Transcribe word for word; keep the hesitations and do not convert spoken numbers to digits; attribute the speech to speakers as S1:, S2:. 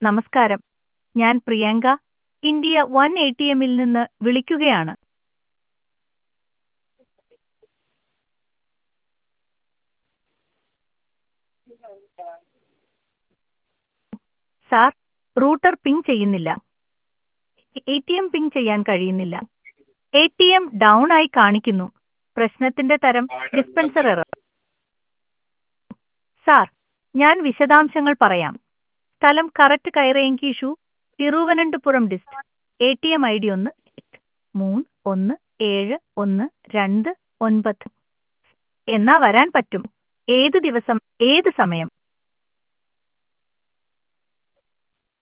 S1: നമസ്കാരം. ഞാൻ Priyanka, India one A T എമ്മിൽ നിന്ന് വിളിക്കുകയാണ്. സാർ, റൂട്ടർ പിങ് ചെയ്യുന്നില്ല. എ ടി എം പിങ് ചെയ്യാൻ കഴിയുന്നില്ല. എ ടി എം ഡൗൺ ആയി കാണിക്കുന്നു. പ്രശ്നത്തിന്റെ തരം ഡിസ്പെൻസർ എറർ. സാർ, ഞാൻ വിശദാംശങ്ങൾ പറയാം. സ്ഥലം കറക്റ്റ് കൈറേങ്കീഷു, Thiruvananthapuram district. A T M I D ഒന്ന് മൂന്ന് ഒന്ന് ഏഴ് ഒന്ന് രണ്ട് ഒൻപത്. എന്നാ വരാൻ പറ്റും? ഏത് ദിവസം, ഏത് സമയം?